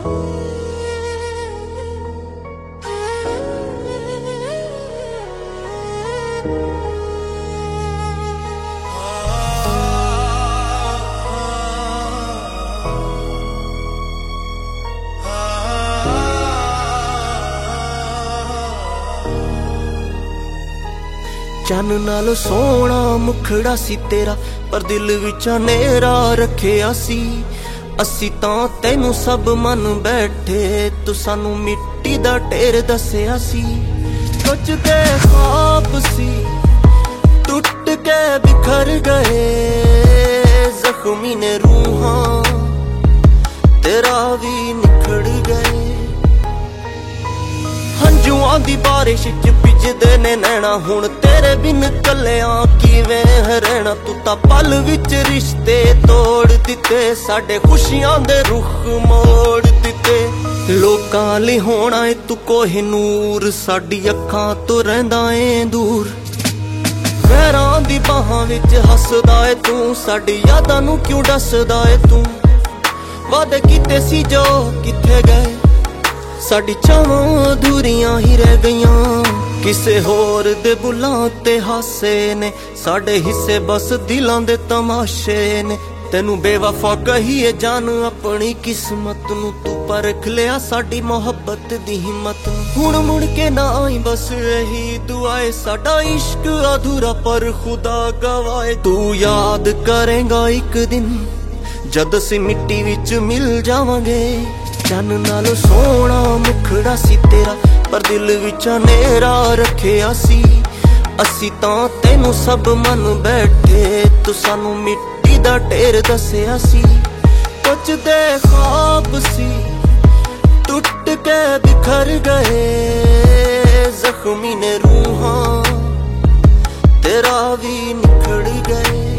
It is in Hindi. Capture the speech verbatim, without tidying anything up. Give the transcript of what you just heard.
चन नाल सोहना मुखड़ा सी तेरा, पर दिल विच हनेरा रखिया सी। असी तां तैनू सब मन बैठे, तू सानू मिट्टी दा ढेर दस्सिया सी। कुछ दे ख्वाब सी टुट के बिखर गए, जख्मी ने रूहां तेरा भी निखड़ गए। हंजुआं दी बारिश च भिजदे ने नैना, हुण तेरे बिन कल्लिया किवें रहना। तू तां पल विच रिश्ते तोड़ दिते, साडे खुशियां दे रुख मोड़ दिते। लोकां लई होना ए तू कोहिनूर, साडी अखां तो रहिंदा ए दूर। वैरां दी बाहां विच हसदा ए तू, साडी यादां नूं क्यों दसदा ए तू। वादे कीते सी जो किथे गए, साडी चावां अधूरियां ही रह गईयां। किसे होर दे बुलां ते हासे ने, साडे हिस्से बस दिलां दे तमाशे ने। तैनू बेवफा कहीए जान अपनी किस्मत नू, तू परख लिया साडी मोहब्बत दी हिम्मत। हुण मुड़ के ना आई बस यही दुआए, साडा इश्क अधूरा पर खुदा गवाए। तू याद करेगा एक दिन जद असीं मिट्टी विच मिल जावांगे। चन नाल सोहना मुखड़ा सी तेरा, पर दिल विच हनेरा रखिया सी। असी तां तैनू सब मन बैठे, तू सानू मिट्टी दा ढेर दस्सिया सी। कुछ दे ख्वाब सी टुट के बिखर गए, जख्मी ने रूहां तेरा भी निखड़ गए।